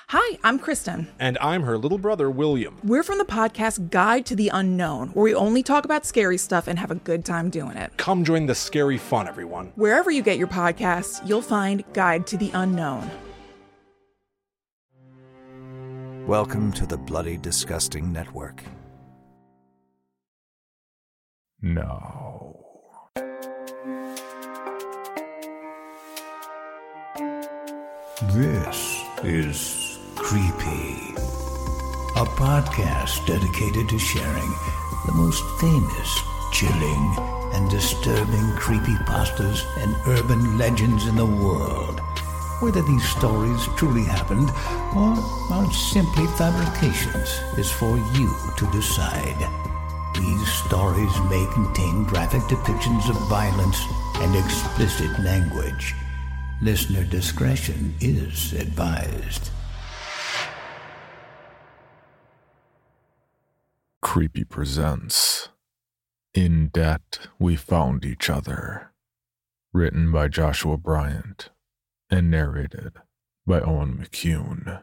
Hi, I'm Kristen. And I'm her little brother, William. We're from the podcast Guide to the Unknown, where we only talk about scary stuff and have a good time doing it. Come join the scary fun, everyone. Wherever you get your podcasts, you'll find Guide to the Unknown. Welcome to the Bloody Disgusting Network. No. This is Creepy, a podcast dedicated to sharing the most famous, chilling, and disturbing creepypastas and urban legends in the world. Whether these stories truly happened or are simply fabrications is for you to decide. These stories may contain graphic depictions of violence and explicit language. Listener discretion is advised. Creepy presents In Debt We Found Each Other. Written by Joshua Bryant and narrated by Owen McCune.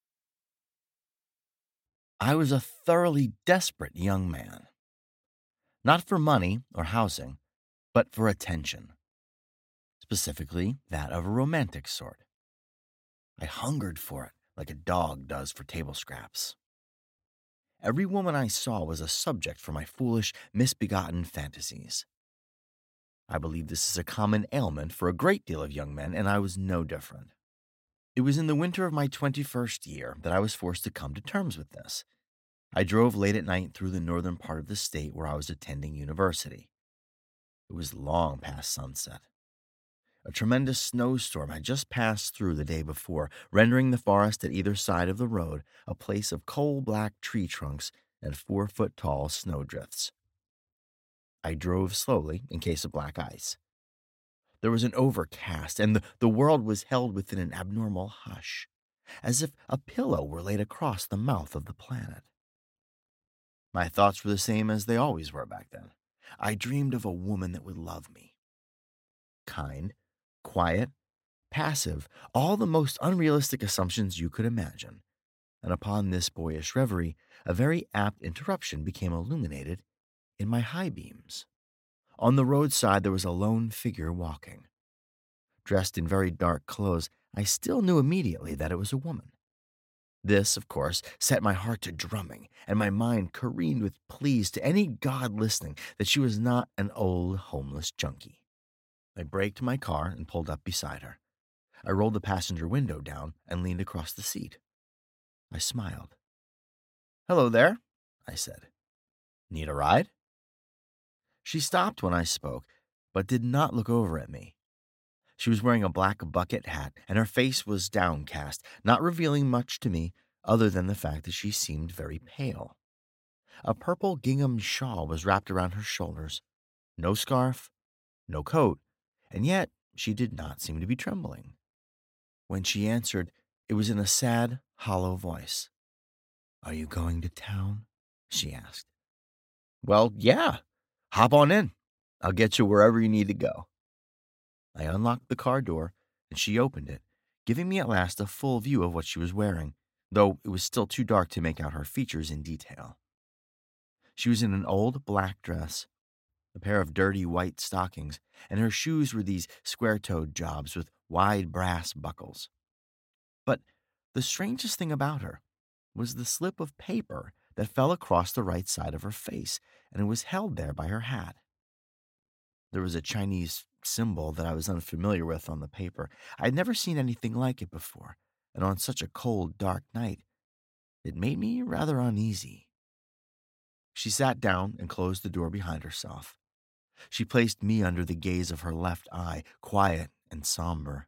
I was a thoroughly desperate young man. Not for money or housing, but for attention. Specifically, that of a romantic sort. I hungered for it like a dog does for table scraps. Every woman I saw was a subject for my foolish, misbegotten fantasies. I believe this is a common ailment for a great deal of young men, and I was no different. It was in the winter of my 21st year that I was forced to come to terms with this. I drove late at night through the northern part of the state where I was attending university. It was long past sunset. A tremendous snowstorm had just passed through the day before, rendering the forest at either side of the road a place of coal-black tree trunks and 4-foot-tall snowdrifts. I drove slowly in case of black ice. There was an overcast, and the world was held within an abnormal hush, as if a pillow were laid across the mouth of the planet. My thoughts were the same as they always were back then. I dreamed of a woman that would love me. Kind, quiet, passive, all the most unrealistic assumptions you could imagine. And upon this boyish reverie, a very apt interruption became illuminated in my high beams. On the roadside there was a lone figure walking. Dressed in very dark clothes, I still knew immediately that it was a woman. This, of course, set my heart to drumming, and my mind careened with pleas to any god listening that she was not an old homeless junkie. I braked my car and pulled up beside her. I rolled the passenger window down and leaned across the seat. I smiled. "Hello there," I said. "Need a ride?" She stopped when I spoke, but did not look over at me. She was wearing a black bucket hat, and her face was downcast, not revealing much to me other than the fact that she seemed very pale. A purple gingham shawl was wrapped around her shoulders. No scarf, no coat, and yet she did not seem to be trembling. When she answered, it was in a sad, hollow voice. "Are you going to town?" she asked. "Well, yeah. Hop on in. I'll get you wherever you need to go." I unlocked the car door, and she opened it, giving me at last a full view of what she was wearing, though it was still too dark to make out her features in detail. She was in an old black dress, a pair of dirty white stockings, and her shoes were these square-toed jobs with wide brass buckles. But the strangest thing about her was the slip of paper that fell across the right side of her face, and it was held there by her hat. There was a Chinese symbol that I was unfamiliar with on the paper. I had never seen anything like it before, and on such a cold, dark night, it made me rather uneasy. She sat down and closed the door behind herself. She placed me under the gaze of her left eye, quiet and somber.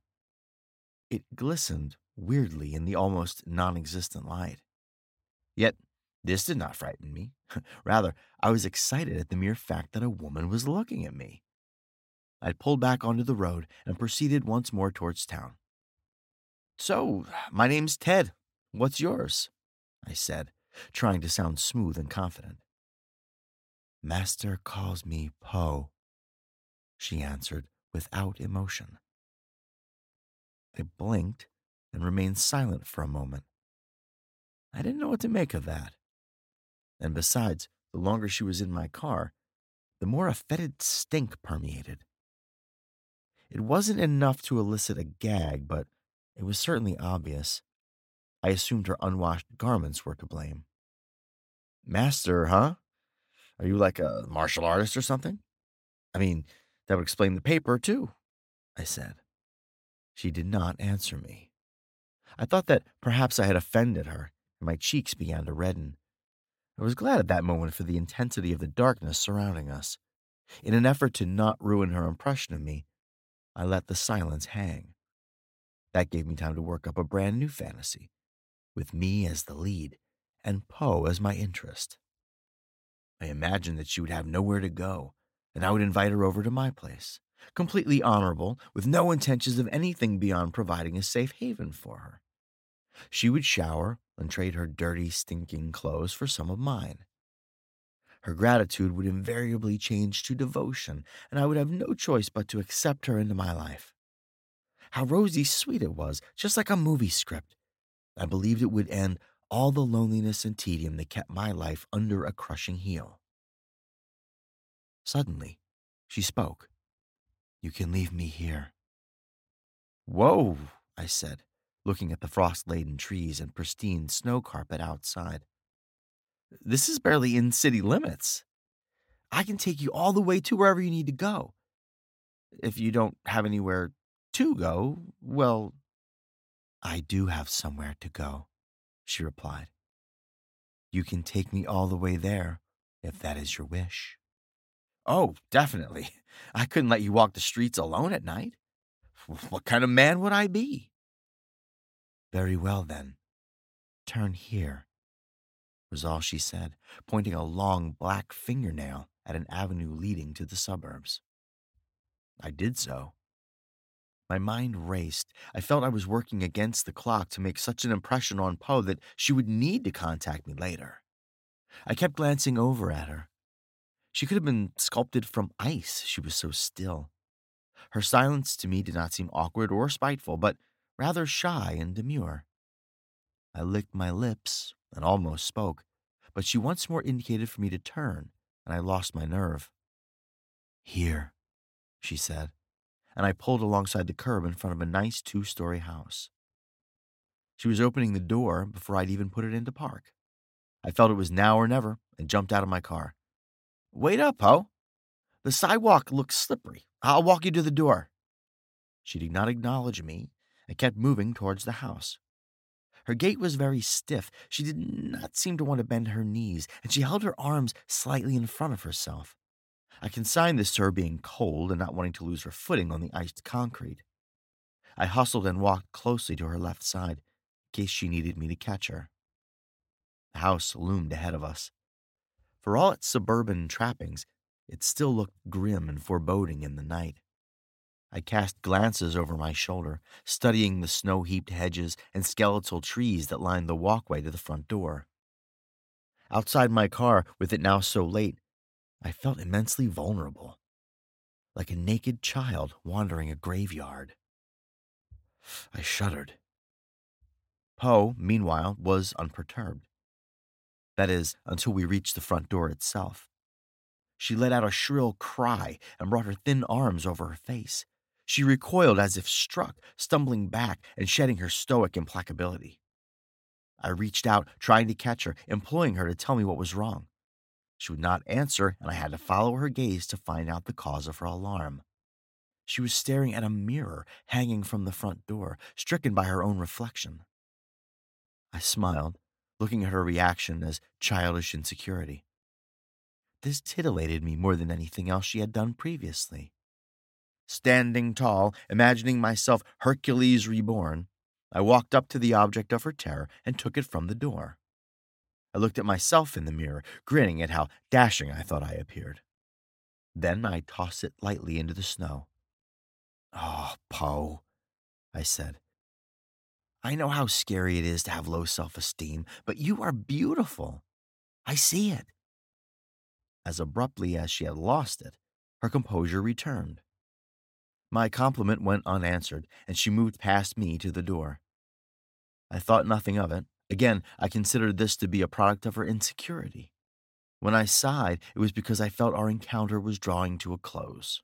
It glistened weirdly in the almost non-existent light. Yet this did not frighten me. Rather, I was excited at the mere fact that a woman was looking at me. I pulled back onto the road and proceeded once more towards town. "So, my name's Ted. What's yours?" I said, trying to sound smooth and confident. "Master calls me Poe," she answered without emotion. I blinked and remained silent for a moment, I didn't know what to make of that. And besides, the longer she was in my car, the more a fetid stink permeated. It wasn't enough to elicit a gag, but it was certainly obvious. I assumed her unwashed garments were to blame. Master, huh? Are you like a martial artist or something? I mean, that would explain the paper, too, I said. She did not answer me. I thought that perhaps I had offended her, and my cheeks began to redden. I was glad at that moment for the intensity of the darkness surrounding us. In an effort to not ruin her impression of me, I let the silence hang. That gave me time to work up a brand new fantasy, with me as the lead and Poe as my interest. I imagined that she would have nowhere to go, and I would invite her over to my place, completely honorable, with no intentions of anything beyond providing a safe haven for her. She would shower and trade her dirty, stinking clothes for some of mine. Her gratitude would invariably change to devotion, and I would have no choice but to accept her into my life. How rosy sweet it was, just like a movie script. I believed it would end all the loneliness and tedium that kept my life under a crushing heel. Suddenly, she spoke. "You can leave me here." "Whoa," I said, looking at the frost-laden trees and pristine snow carpet outside. "This is barely in city limits. I can take you all the way to wherever you need to go. If you don't have anywhere to go, well..." "I do have somewhere to go," she replied. "You can take me all the way there, if that is your wish." "Oh, definitely. I couldn't let you walk the streets alone at night. What kind of man would I be?" "Very well, then. Turn here," was all she said, pointing a long black fingernail at an avenue leading to the suburbs. I did so. My mind raced. I felt I was working against the clock to make such an impression on Poe that she would need to contact me later. I kept glancing over at her. She could have been sculpted from ice, she was so still. Her silence to me did not seem awkward or spiteful, but rather shy and demure. I licked my lips and almost spoke, but she once more indicated for me to turn, and I lost my nerve. "Here," she said, and I pulled alongside the curb in front of a nice 2-story house. She was opening the door before I'd even put it into park. I felt it was now or never and jumped out of my car. "Wait up, Poe. The sidewalk looks slippery. I'll walk you to the door." She did not acknowledge me and kept moving towards the house. Her gait was very stiff. She did not seem to want to bend her knees, and she held her arms slightly in front of herself. I consigned this to her being cold and not wanting to lose her footing on the iced concrete. I hustled and walked closely to her left side, in case she needed me to catch her. The house loomed ahead of us. For all its suburban trappings, it still looked grim and foreboding in the night. I cast glances over my shoulder, studying the snow-heaped hedges and skeletal trees that lined the walkway to the front door. Outside my car, with it now so late, I felt immensely vulnerable, like a naked child wandering a graveyard. I shuddered. Poe, meanwhile, was unperturbed. That is, until we reached the front door itself. She let out a shrill cry and brought her thin arms over her face. She recoiled as if struck, stumbling back and shedding her stoic implacability. I reached out, trying to catch her, imploring her to tell me what was wrong. She would not answer, and I had to follow her gaze to find out the cause of her alarm. She was staring at a mirror hanging from the front door, stricken by her own reflection. I smiled, looking at her reaction as childish insecurity. This titillated me more than anything else she had done previously. Standing tall, imagining myself Hercules reborn, I walked up to the object of her terror and took it from the door. I looked at myself in the mirror, grinning at how dashing I thought I appeared. Then I tossed it lightly into the snow. "Oh, Poe," I said. "I know how scary it is to have low self-esteem, but you are beautiful. I see it." As abruptly as she had lost it, her composure returned. My compliment went unanswered, and she moved past me to the door. I thought nothing of it, Again, I considered this to be a product of her insecurity. When I sighed, it was because I felt our encounter was drawing to a close.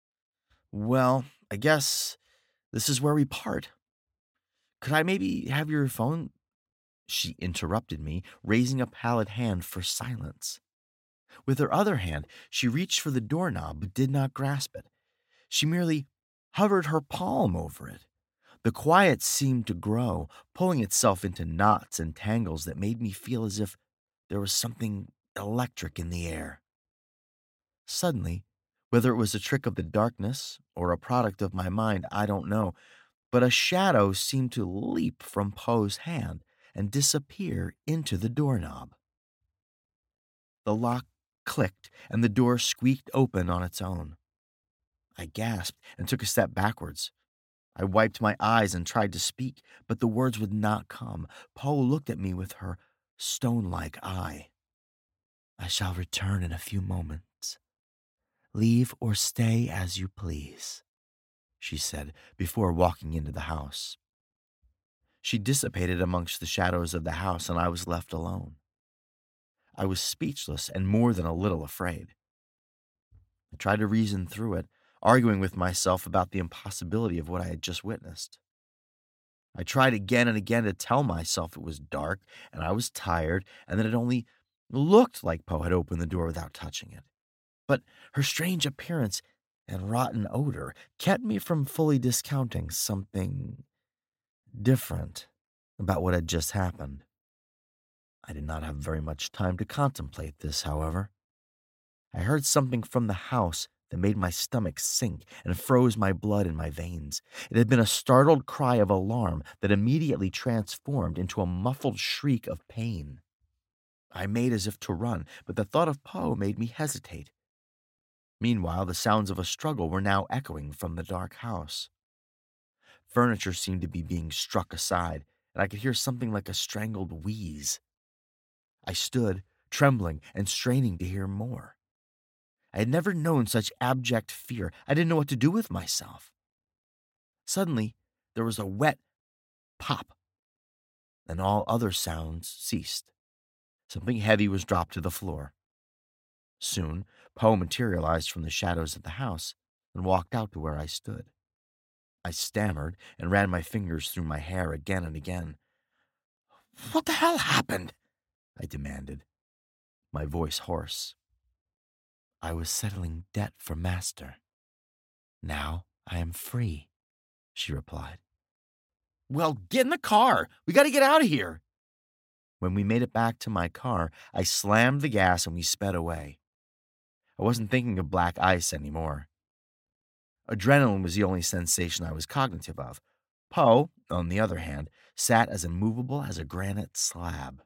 Well, I guess this is where we part. Could I maybe have your phone? She interrupted me, raising a pallid hand for silence. With her other hand, she reached for the doorknob but did not grasp it. She merely hovered her palm over it. The quiet seemed to grow, pulling itself into knots and tangles that made me feel as if there was something electric in the air. Suddenly, whether it was a trick of the darkness or a product of my mind, I don't know, but a shadow seemed to leap from Poe's hand and disappear into the doorknob. The lock clicked and the door squeaked open on its own. I gasped and took a step backwards. I wiped my eyes and tried to speak, but the words would not come. Poe looked at me with her stone-like eye. "I shall return in a few moments. Leave or stay as you please," she said before walking into the house. She dissipated amongst the shadows of the house, and I was left alone. I was speechless and more than a little afraid. I tried to reason through it, arguing with myself about the impossibility of what I had just witnessed. I tried again and again to tell myself it was dark and I was tired and that it only looked like Poe had opened the door without touching it. But her strange appearance and rotten odor kept me from fully discounting something different about what had just happened. I did not have very much time to contemplate this, however. I heard something from the house that made my stomach sink and froze my blood in my veins. It had been a startled cry of alarm that immediately transformed into a muffled shriek of pain. I made as if to run, but the thought of Poe made me hesitate. Meanwhile, the sounds of a struggle were now echoing from the dark house. Furniture seemed to be being struck aside, and I could hear something like a strangled wheeze. I stood, trembling and straining to hear more. I had never known such abject fear. I didn't know what to do with myself. Suddenly, there was a wet pop, and all other sounds ceased. Something heavy was dropped to the floor. Soon, Poe materialized from the shadows of the house and walked out to where I stood. I stammered and ran my fingers through my hair again and again. "What the hell happened?" I demanded, my voice hoarse. "I was settling debt for Master. Now I am free," she replied. "Well, get in the car. We got to get out of here." When we made it back to my car, I slammed the gas and we sped away. I wasn't thinking of black ice anymore. Adrenaline was the only sensation I was cognitive of. Poe, on the other hand, sat as immovable as a granite slab.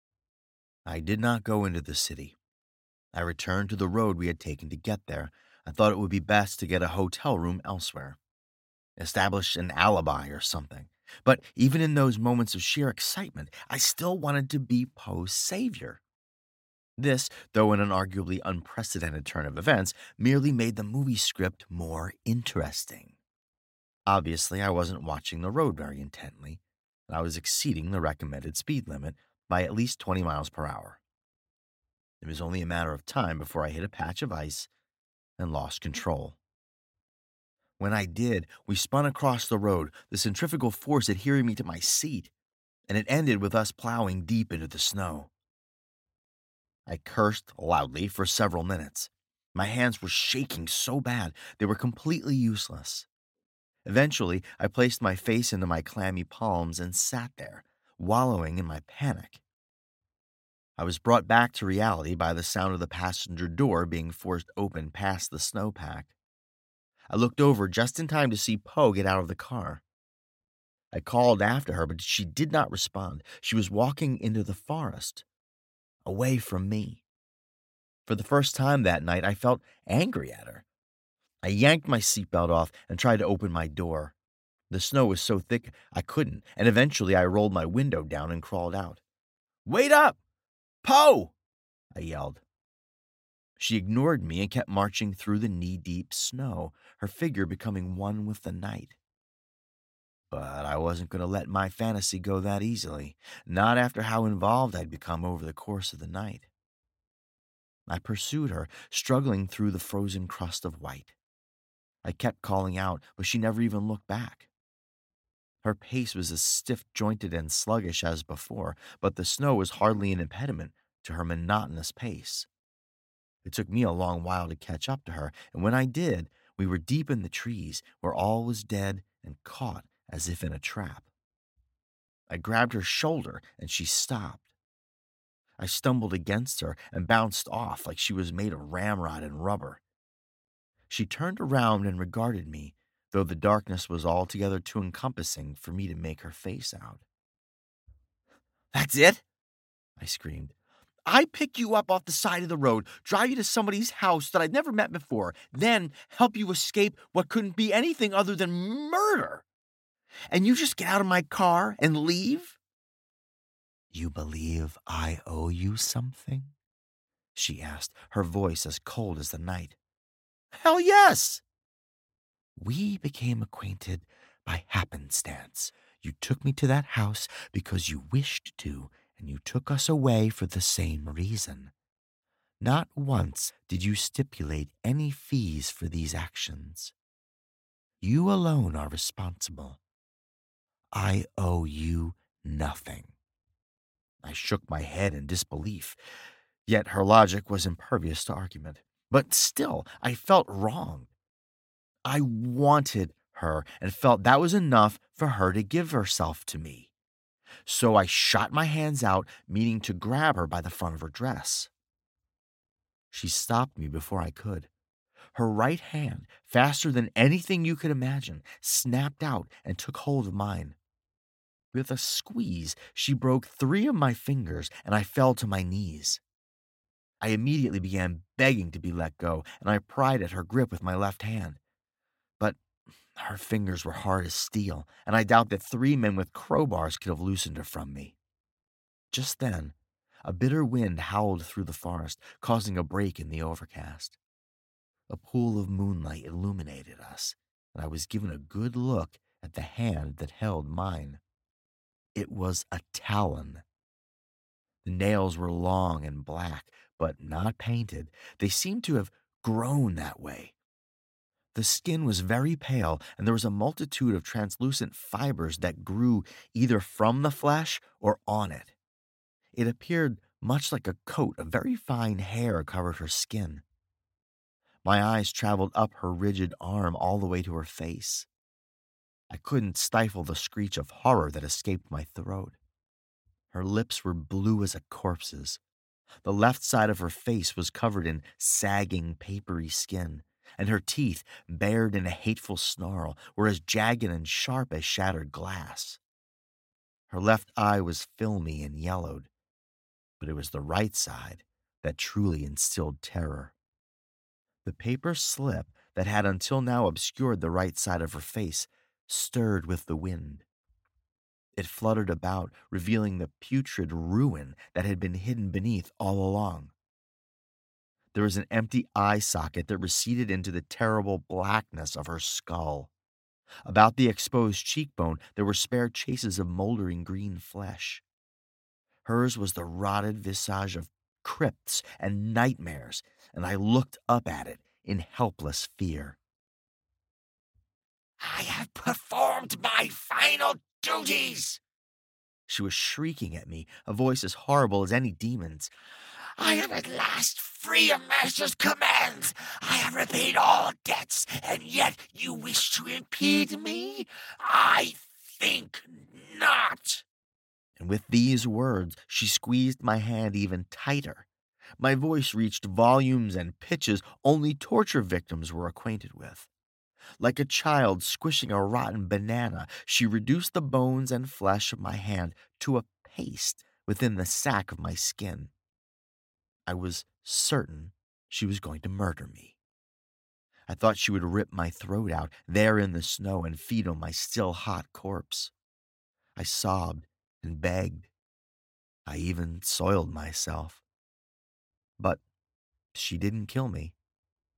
I did not go into the city. I returned to the road we had taken to get there. I thought it would be best to get a hotel room elsewhere, establish an alibi or something. But even in those moments of sheer excitement, I still wanted to be Poe's savior. This, though in an arguably unprecedented turn of events, merely made the movie script more interesting. Obviously, I wasn't watching the road very intently, and I was exceeding the recommended speed limit by at least 20 miles per hour. It was only a matter of time before I hit a patch of ice and lost control. When I did, we spun across the road, the centrifugal force adhering me to my seat, and it ended with us plowing deep into the snow. I cursed loudly for several minutes. My hands were shaking so bad they were completely useless. Eventually, I placed my face into my clammy palms and sat there, wallowing in my panic. I was brought back to reality by the sound of the passenger door being forced open past the snowpack. I looked over just in time to see Poe get out of the car. I called after her, but she did not respond. She was walking into the forest, away from me. For the first time that night, I felt angry at her. I yanked my seatbelt off and tried to open my door. The snow was so thick I couldn't, and eventually I rolled my window down and crawled out. "Wait up! Poe!" I yelled. She ignored me and kept marching through the knee-deep snow, her figure becoming one with the night. But I wasn't going to let my fantasy go that easily, not after how involved I'd become over the course of the night. I pursued her, struggling through the frozen crust of white. I kept calling out, but she never even looked back. Her pace was as stiff-jointed and sluggish as before, but the snow was hardly an impediment to her monotonous pace. It took me a long while to catch up to her, and when I did, we were deep in the trees, where all was dead and caught as if in a trap. I grabbed her shoulder, and she stopped. I stumbled against her and bounced off like she was made of ramrod and rubber. She turned around and regarded me, though the darkness was altogether too encompassing for me to make her face out. "That's it?" I screamed. "I pick you up off the side of the road, drive you to somebody's house that I'd never met before, then help you escape what couldn't be anything other than murder. And you just get out of my car and leave?" "You believe I owe you something?" she asked, her voice as cold as the night. "Hell yes!" "We became acquainted by happenstance. You took me to that house because you wished to, and you took us away for the same reason. Not once did you stipulate any fees for these actions. You alone are responsible. I owe you nothing." I shook my head in disbelief, yet her logic was impervious to argument. But still, I felt wronged. I wanted her and felt that was enough for her to give herself to me. So I shot my hands out, meaning to grab her by the front of her dress. She stopped me before I could. Her right hand, faster than anything you could imagine, snapped out and took hold of mine. With a squeeze, she broke 3 of my fingers, and I fell to my knees. I immediately began begging to be let go, and I pried at her grip with my left hand. But her fingers were hard as steel, and I doubt that 3 men with crowbars could have loosened her from me. Just then, a bitter wind howled through the forest, causing a break in the overcast. A pool of moonlight illuminated us, and I was given a good look at the hand that held mine. It was a talon. The nails were long and black, but not painted. They seemed to have grown that way. The skin was very pale, and there was a multitude of translucent fibers that grew either from the flesh or on it. It appeared much like a coat of very fine hair covered her skin. My eyes traveled up her rigid arm all the way to her face. I couldn't stifle the screech of horror that escaped my throat. Her lips were blue as a corpse's. The left side of her face was covered in sagging, papery skin, and her teeth, bared in a hateful snarl, were as jagged and sharp as shattered glass. Her left eye was filmy and yellowed, but it was the right side that truly instilled terror. The paper slip that had until now obscured the right side of her face stirred with the wind. It fluttered about, revealing the putrid ruin that had been hidden beneath all along. There was an empty eye socket that receded into the terrible blackness of her skull. About the exposed cheekbone, there were spare traces of moldering green flesh. Hers was the rotted visage of crypts and nightmares, and I looked up at it in helpless fear. "I have performed my final duties," she was shrieking at me, a voice as horrible as any demon's. "I am at last free of Master's commands. I have repaid all debts, and yet you wish to impede me? I think not." And with these words, she squeezed my hand even tighter. My voice reached volumes and pitches only torture victims were acquainted with. Like a child squishing a rotten banana, she reduced the bones and flesh of my hand to a paste within the sack of my skin. I was certain she was going to murder me. I thought she would rip my throat out there in the snow and feed on my still hot corpse. I sobbed and begged. I even soiled myself. But she didn't kill me.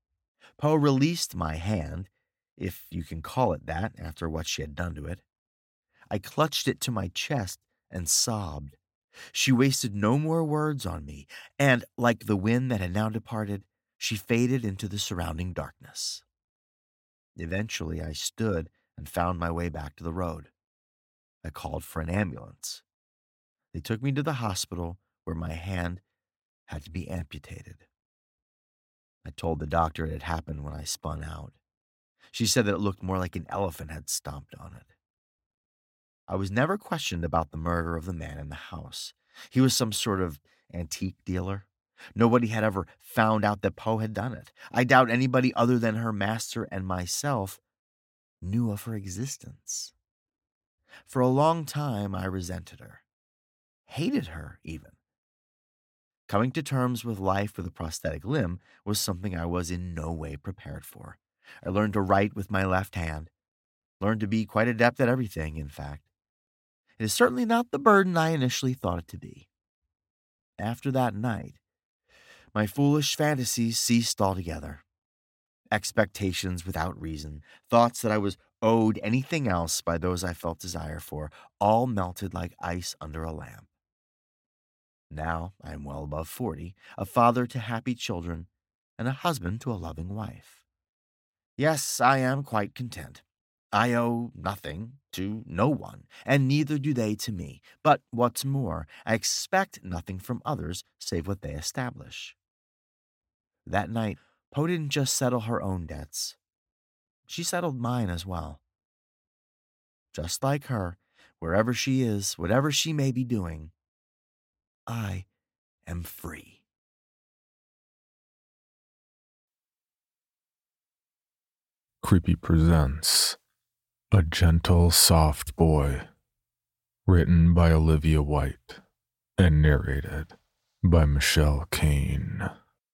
Poe released my hand, if you can call it that after what she had done to it. I clutched it to my chest and sobbed. She wasted no more words on me, and, like the wind that had now departed, she faded into the surrounding darkness. Eventually, I stood and found my way back to the road. I called for an ambulance. They took me to the hospital where my hand had to be amputated. I told the doctor it had happened when I spun out. She said that it looked more like an elephant had stomped on it. I was never questioned about the murder of the man in the house. He was some sort of antique dealer. Nobody had ever found out that Poe had done it. I doubt anybody other than her master and myself knew of her existence. For a long time, I resented her. Hated her, even. Coming to terms with life with a prosthetic limb was something I was in no way prepared for. I learned to write with my left hand. Learned to be quite adept at everything, in fact. It is certainly not the burden I initially thought it to be. After that night, my foolish fantasies ceased altogether. Expectations without reason, thoughts that I was owed anything else by those I felt desire for, all melted like ice under a lamp. Now I am well above 40, a father to happy children, and a husband to a loving wife. Yes, I am quite content. I owe nothing to no one, and neither do they to me. But what's more, I expect nothing from others save what they establish. That night, Poe didn't just settle her own debts. She settled mine as well. Just like her, wherever she is, whatever she may be doing, I am free. Creepy presents A Gentle Soft Boy, written by Olivia White and narrated by Michelle Kane.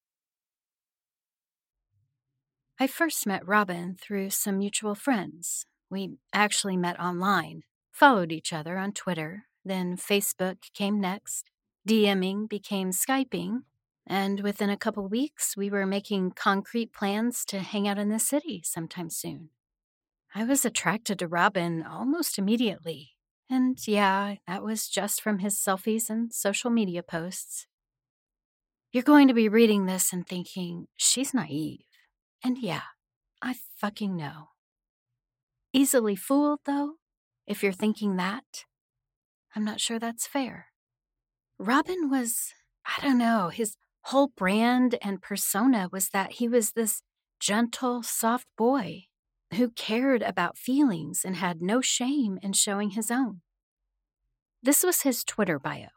I first met Robin through some mutual friends. We actually met online, followed each other on Twitter, then Facebook came next, DMing became Skyping, and within a couple weeks we were making concrete plans to hang out in the city sometime soon. I was attracted to Robin almost immediately, and yeah, that was just from his selfies and social media posts. You're going to be reading this and thinking, she's naive. And yeah, I fucking know. Easily fooled, though, if you're thinking that. I'm not sure that's fair. Robin was, I don't know, his whole brand and persona was that he was this gentle, soft boy who cared about feelings and had no shame in showing his own. This was his Twitter bio.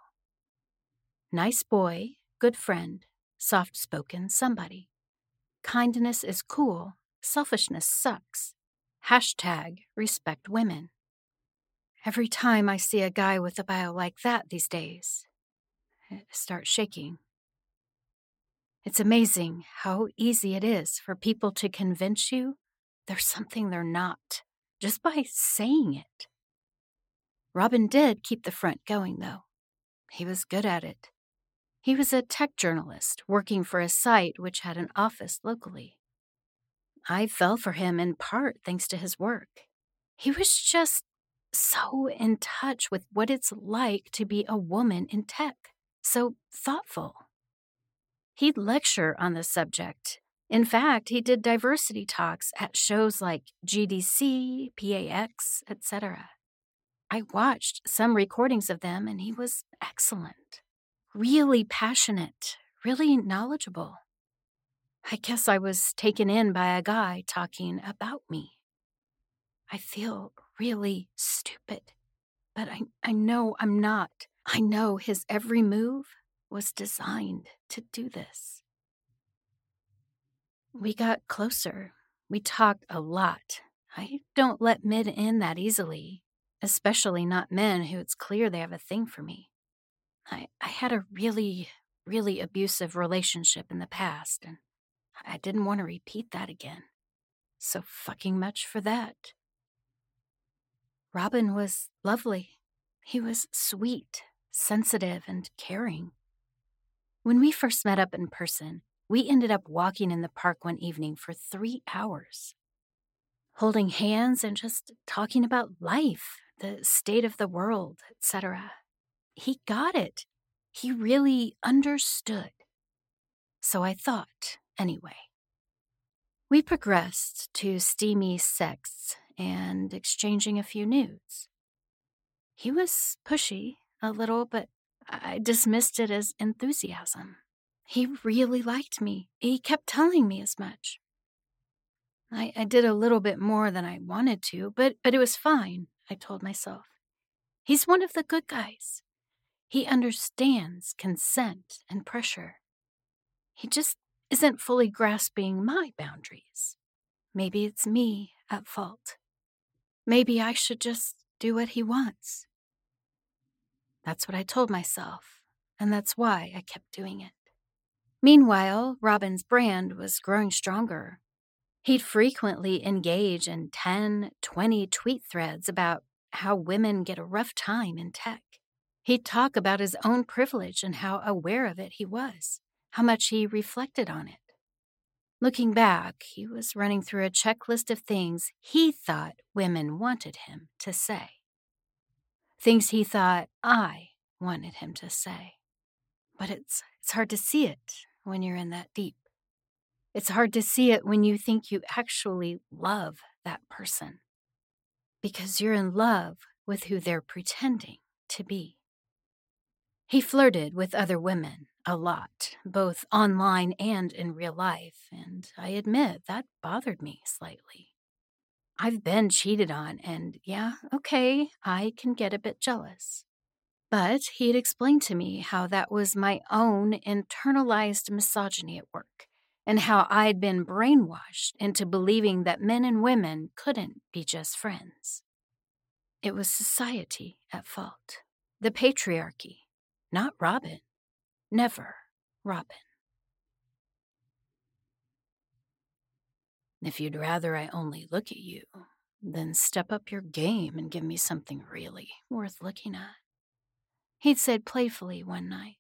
Nice boy, good friend, soft-spoken somebody. Kindness is cool, selfishness sucks. #respect women. Every time I see a guy with a bio like that these days, I start shaking. It's amazing how easy it is for people to convince you there's something they're not, just by saying it. Robin did keep the front going, though. He was good at it. He was a tech journalist working for a site which had an office locally. I fell for him in part thanks to his work. He was just so in touch with what it's like to be a woman in tech, so thoughtful. He'd lecture on the subject. In fact, he did diversity talks at shows like GDC, PAX, etc. I watched some recordings of them, and he was excellent. Really passionate, really knowledgeable. I guess I was taken in by a guy talking about me. I feel really stupid, but I know I'm not. I know his every move was designed to do this. We got closer. We talked a lot. I don't let men in that easily, especially not men who it's clear they have a thing for me. I had a really, really abusive relationship in the past, and I didn't want to repeat that again. So fucking much for that. Robin was lovely. He was sweet, sensitive, and caring. When we first met up in person, we ended up walking in the park one evening for 3 hours. Holding hands and just talking about life, the state of the world, etc. He got it. He really understood. So I thought, anyway. We progressed to steamy sex and exchanging a few nudes. He was pushy a little, but I dismissed it as enthusiasm. He really liked me. He kept telling me as much. I did a little bit more than I wanted to, but it was fine, I told myself. He's one of the good guys. He understands consent and pressure. He just isn't fully grasping my boundaries. Maybe it's me at fault. Maybe I should just do what he wants. That's what I told myself, and that's why I kept doing it. Meanwhile, Robin's brand was growing stronger. He'd frequently engage in 10, 20 tweet threads about how women get a rough time in tech. He'd talk about his own privilege and how aware of it he was, how much he reflected on it. Looking back, he was running through a checklist of things he thought women wanted him to say. Things he thought I wanted him to say. But it's hard to see it when you're in that deep. It's hard to see it when you think you actually love that person. Because you're in love with who they're pretending to be. He flirted with other women a lot, both online and in real life, and I admit that bothered me slightly. I've been cheated on, and yeah, okay, I can get a bit jealous. But he'd explained to me how that was my own internalized misogyny at work, and how I'd been brainwashed into believing that men and women couldn't be just friends. It was society at fault, the patriarchy, not Robin. Never Robin. If you'd rather I only look at you, then step up your game and give me something really worth looking at, he'd said playfully one night.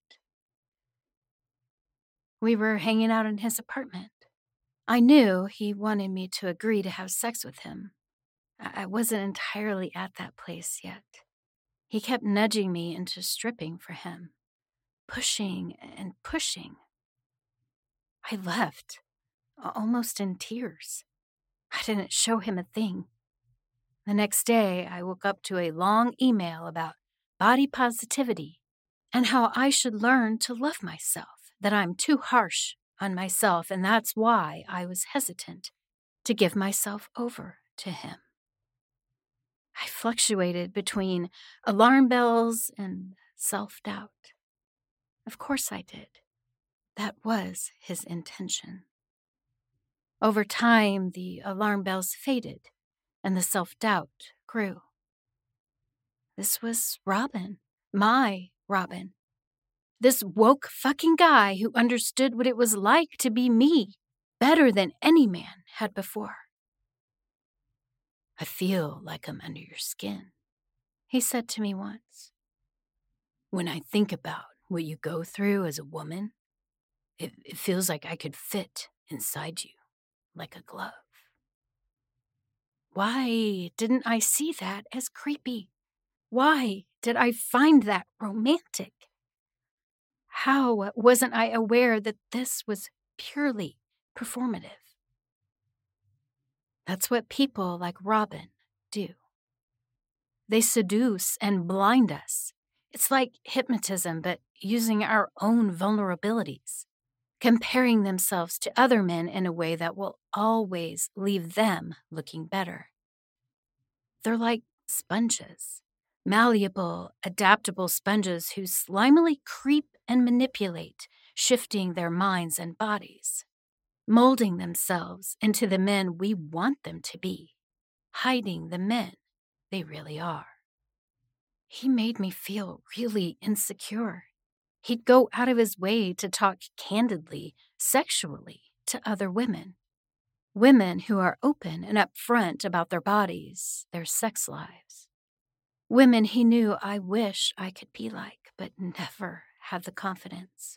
We were hanging out in his apartment. I knew he wanted me to agree to have sex with him. I wasn't entirely at that place yet. He kept nudging me into stripping for him, pushing and pushing. I left, almost in tears. I didn't show him a thing. The next day, I woke up to a long email about body positivity and how I should learn to love myself, that I'm too harsh on myself, and that's why I was hesitant to give myself over to him. I fluctuated between alarm bells and self-doubt. Of course I did. That was his intention. Over time, the alarm bells faded, and the self-doubt grew. This was Robin, my Robin. This woke fucking guy who understood what it was like to be me better than any man had before. I feel like I'm under your skin, he said to me once. When I think about what you go through as a woman, it feels like I could fit inside you like a glove. Why didn't I see that as creepy? Why did I find that romantic? How wasn't I aware that this was purely performative? That's what people like Robin do. They seduce and blind us. It's like hypnotism, but using our own vulnerabilities, comparing themselves to other men in a way that will always leave them looking better. They're like sponges, malleable, adaptable sponges who slimily creep and manipulate, shifting their minds and bodies, molding themselves into the men we want them to be, hiding the men they really are. He made me feel really insecure. He'd go out of his way to talk candidly, sexually, to other women. Women who are open and upfront about their bodies, their sex lives. Women he knew I wish I could be like, but never had the confidence.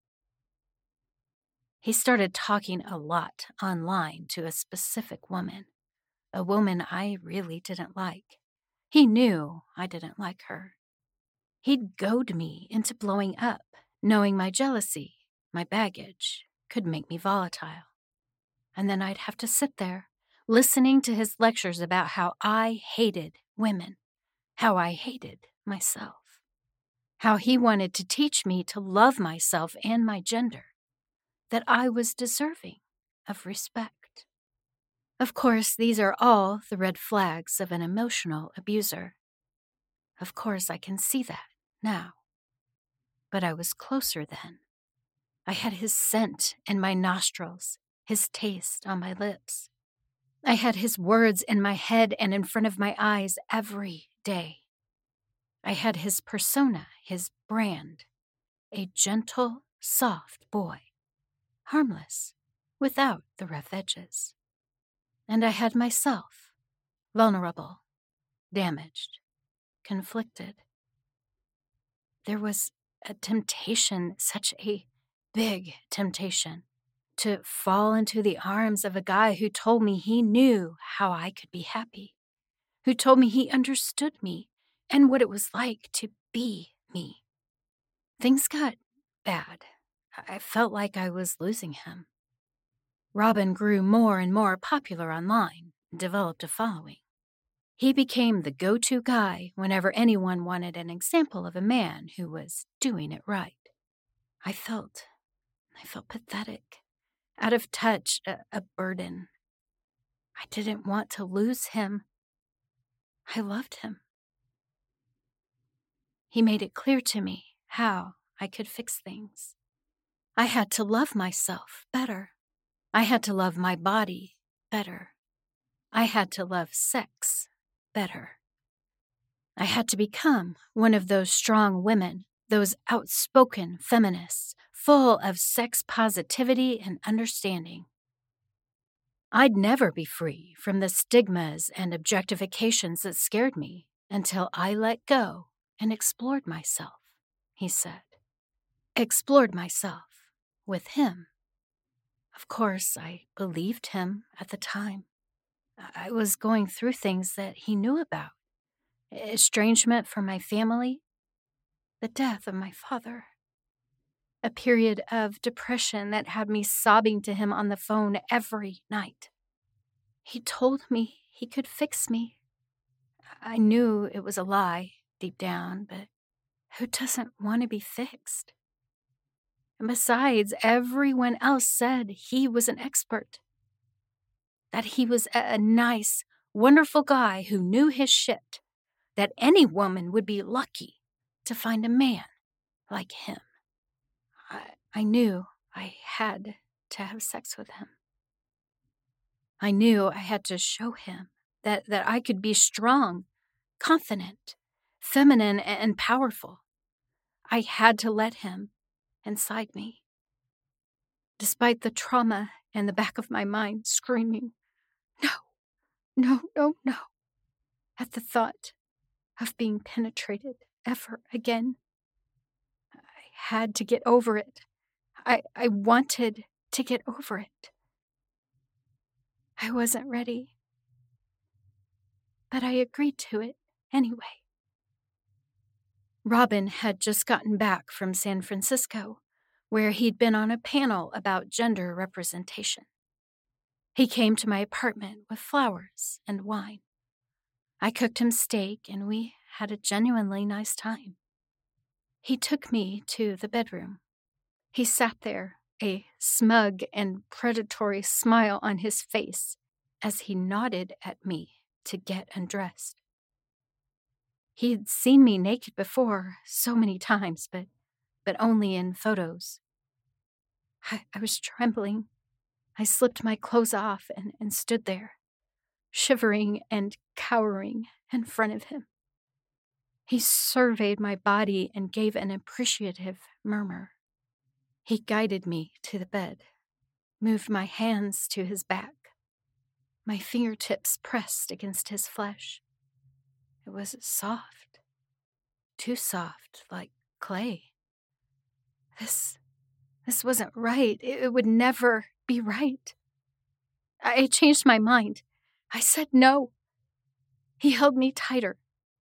He started talking a lot online to a specific woman, a woman I really didn't like. He knew I didn't like her. He'd goad me into blowing up, knowing my jealousy, my baggage, could make me volatile. And then I'd have to sit there, listening to his lectures about how I hated women, how I hated myself, how he wanted to teach me to love myself and my gender, that I was deserving of respect. Of course, these are all the red flags of an emotional abuser. Of course, I can see that now. But I was closer then. I had his scent in my nostrils, his taste on my lips. I had his words in my head and in front of my eyes every day. I had his persona, his brand, a gentle, soft boy, harmless, without the rough edges. And I had myself, vulnerable, damaged, conflicted. There was a temptation, such a big temptation, to fall into the arms of a guy who told me he knew how I could be happy, who told me he understood me and what it was like to be me. Things got bad. I felt like I was losing him. Robin grew more and more popular online and developed a following. He became the go-to guy whenever anyone wanted an example of a man who was doing it right. I felt pathetic, out of touch, a burden. I didn't want to lose him. I loved him. He made it clear to me how I could fix things. I had to love myself better. I had to love my body better. I had to love sex better. I had to become one of those strong women, those outspoken feminists, full of sex positivity and understanding. I'd never be free from the stigmas and objectifications that scared me until I let go and explored myself, he said. Explored myself with him. Of course, I believed him at the time. I was going through things that he knew about. Estrangement from my family, the death of my father, a period of depression that had me sobbing to him on the phone every night. He told me he could fix me. I knew it was a lie deep down, but who doesn't want to be fixed? And besides, everyone else said he was an expert, that he was a nice, wonderful guy who knew his shit, that any woman would be lucky to find a man like him. I knew I had to have sex with him. I knew I had to show him that I could be strong, confident, feminine, and powerful. I had to let him inside me. Despite the trauma in the back of my mind screaming, no, no, no, no, at the thought of being penetrated ever again. I had to get over it. I wanted to get over it. I wasn't ready, but I agreed to it anyway. Robin had just gotten back from San Francisco, where he'd been on a panel about gender representation. He came to my apartment with flowers and wine. I cooked him steak, and we had a genuinely nice time. He took me to the bedroom. He sat there, a smug and predatory smile on his face, as he nodded at me to get undressed. He'd seen me naked before so many times, but only in photos. I was trembling. I slipped my clothes off and stood there, shivering and cowering in front of him. He surveyed my body and gave an appreciative murmur. He guided me to the bed, moved my hands to his back. My fingertips pressed against his flesh. It was soft, too soft, like clay. This wasn't right. It would never be right. I changed my mind. I said no. He held me tighter,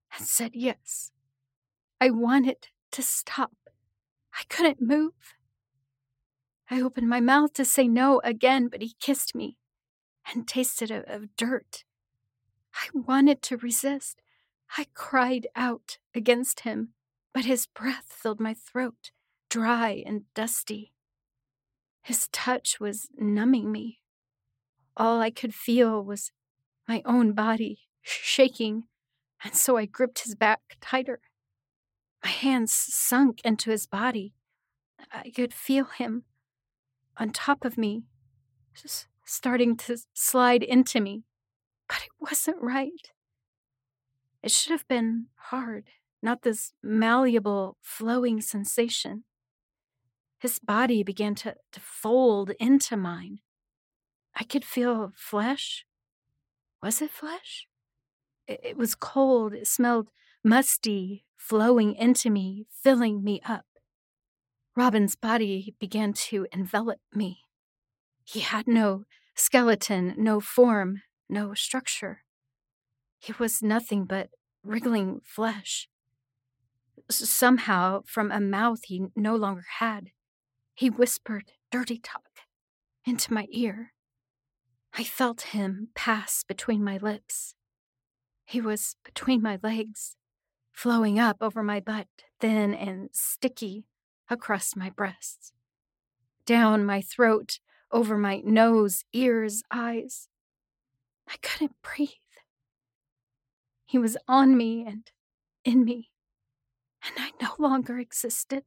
and said yes. I wanted to stop. I couldn't move. I opened my mouth to say no again, but he kissed me and tasted of dirt. I wanted to resist. I cried out against him, but his breath filled my throat, dry and dusty. His touch was numbing me. All I could feel was my own body shaking, and so I gripped his back tighter. My hands sunk into his body. I could feel him on top of me, just starting to slide into me. But it wasn't right. It should have been hard, not this malleable, flowing sensation. His body began to fold into mine. I could feel flesh. Was it flesh? It was cold. It smelled musty, flowing into me, filling me up. Robin's body began to envelop me. He had no skeleton, no form, no structure. He was nothing but wriggling flesh. Somehow, from a mouth he no longer had, he whispered dirty talk into my ear. I felt him pass between my lips. He was between my legs, flowing up over my butt, thin and sticky across my breasts, down my throat, over my nose, ears, eyes. I couldn't breathe. He was on me and in me, and I no longer existed.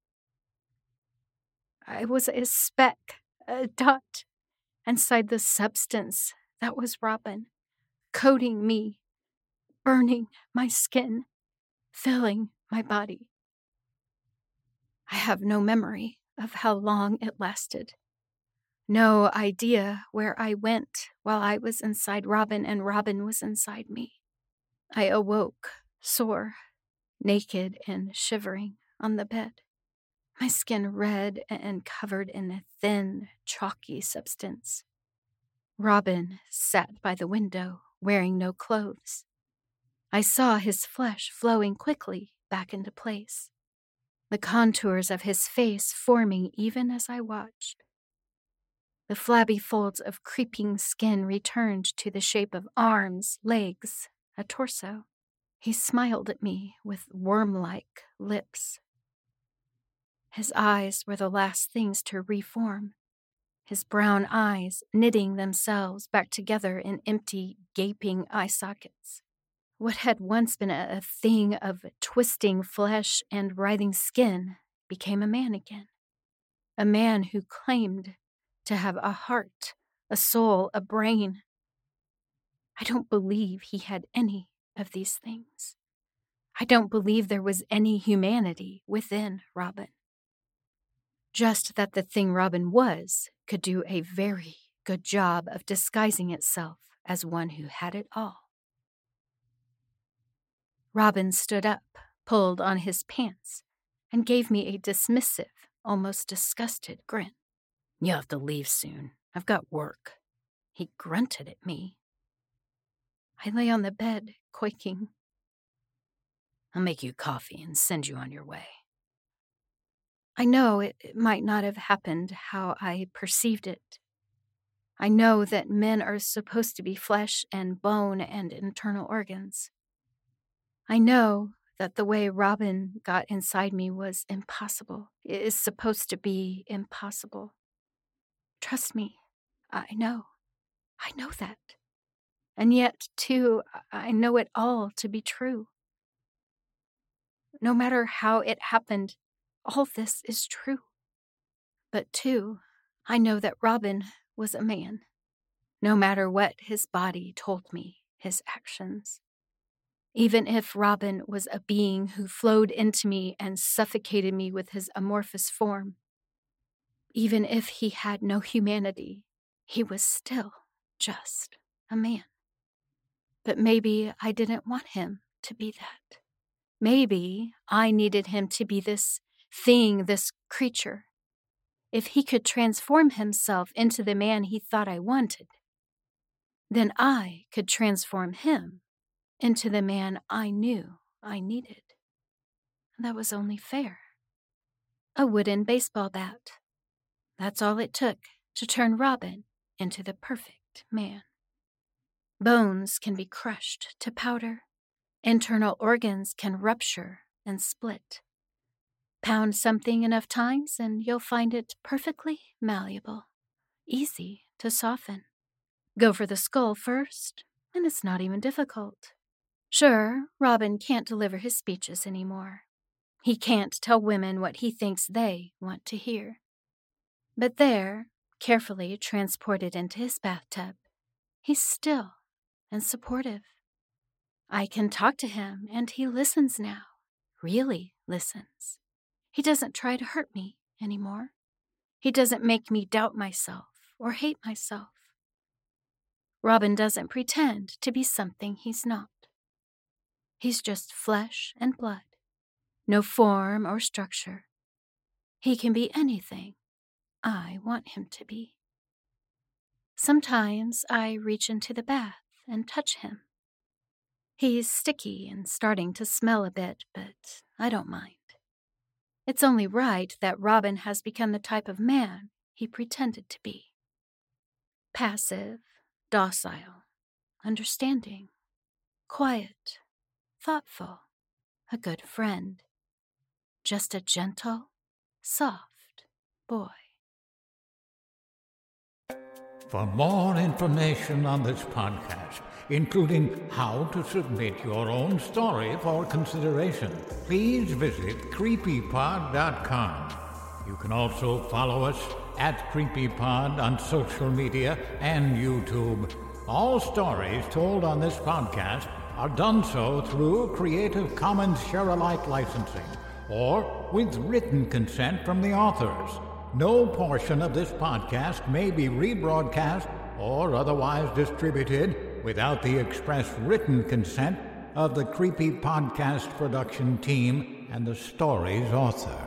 I was a speck, a dot, inside the substance that was Robin, coating me, burning my skin, filling my body. I have no memory of how long it lasted. No idea where I went while I was inside Robin and Robin was inside me. I awoke, sore, naked and shivering on the bed, my skin red and covered in a thin, chalky substance. Robin sat by the window, wearing no clothes. I saw his flesh flowing quickly back into place, the contours of his face forming even as I watched. The flabby folds of creeping skin returned to the shape of arms, legs, a torso. He smiled at me with worm-like lips. His eyes were the last things to reform, his brown eyes knitting themselves back together in empty, gaping eye sockets. What had once been a thing of twisting flesh and writhing skin became a man again. A man who claimed to have a heart, a soul, a brain. I don't believe he had any of these things. I don't believe there was any humanity within Robin. Just that the thing Robin was could do a very good job of disguising itself as one who had it all. Robin stood up, pulled on his pants, and gave me a dismissive, almost disgusted grin. "You have to leave soon. I've got work." He grunted at me. I lay on the bed, quaking. "I'll make you coffee and send you on your way." I know it might not have happened how I perceived it. I know that men are supposed to be flesh and bone and internal organs. I know that the way Robin got inside me was impossible. It is supposed to be impossible. Trust me, I know. I know that. And yet, too, I know it all to be true. No matter how it happened, all this is true. But, too, I know that Robin was a man. No matter what his body told me, his actions. Even if Robin was a being who flowed into me and suffocated me with his amorphous form, even if he had no humanity, he was still just a man. But maybe I didn't want him to be that. Maybe I needed him to be this thing, this creature. If he could transform himself into the man he thought I wanted, then I could transform him into the man I knew I needed. That was only fair. A wooden baseball bat. That's all it took to turn Robin into the perfect man. Bones can be crushed to powder. Internal organs can rupture and split. Pound something enough times and you'll find it perfectly malleable, easy to soften. Go for the skull first, and it's not even difficult. Sure, Robin can't deliver his speeches anymore. He can't tell women what he thinks they want to hear. But there, carefully transported into his bathtub, he's still and supportive. I can talk to him, and he listens now, really listens. He doesn't try to hurt me anymore. He doesn't make me doubt myself or hate myself. Robin doesn't pretend to be something he's not. He's just flesh and blood, no form or structure. He can be anything I want him to be. Sometimes I reach into the bath and touch him. He's sticky and starting to smell a bit, but I don't mind. It's only right that Robin has become the type of man he pretended to be. Passive, docile, understanding, quiet, thoughtful, a good friend. Just a gentle, soft boy. For more information on this podcast, including how to submit your own story for consideration, please visit creepypod.com. You can also follow us at CreepyPod on social media and YouTube. All stories told on this podcast are done so through Creative Commons Share-alike licensing or with written consent from the authors. No portion of this podcast may be rebroadcast or otherwise distributed without the express written consent of the Creepy Podcast production team and the story's author.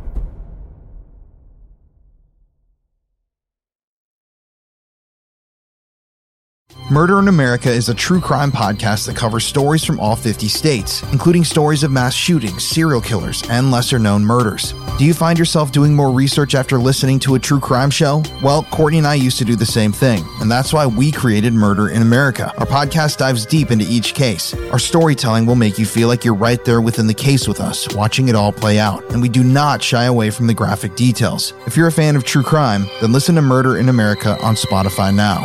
Murder in America is a true crime podcast that covers stories from all 50 states, including stories of mass shootings, serial killers, and lesser-known murders. Do you find yourself doing more research after listening to a true crime show? Well, Courtney and I used to do the same thing, and that's why we created Murder in America. Our podcast dives deep into each case. Our storytelling will make you feel like you're right there within the case with us, watching it all play out, and we do not shy away from the graphic details. If you're a fan of true crime, then listen to Murder in America on Spotify now.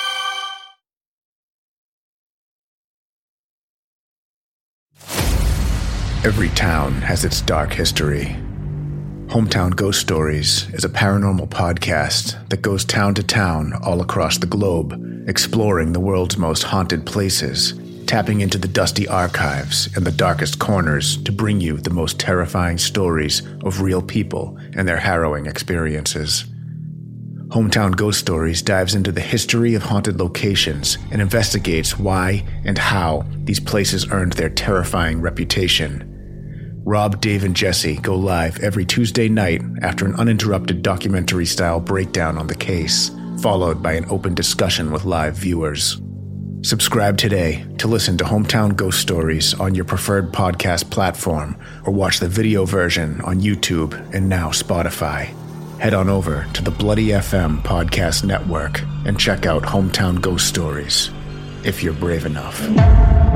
Every town has its dark history. Hometown Ghost Stories is a paranormal podcast that goes town to town all across the globe, exploring the world's most haunted places, tapping into the dusty archives and the darkest corners to bring you the most terrifying stories of real people and their harrowing experiences. Hometown Ghost Stories dives into the history of haunted locations and investigates why and how these places earned their terrifying reputation. Rob, Dave, and Jesse go live every Tuesday night after an uninterrupted documentary-style breakdown on the case, followed by an open discussion with live viewers. Subscribe today to listen to Hometown Ghost Stories on your preferred podcast platform or watch the video version on YouTube and now Spotify. Head on over to the Bloody FM podcast network and check out Hometown Ghost Stories, if you're brave enough.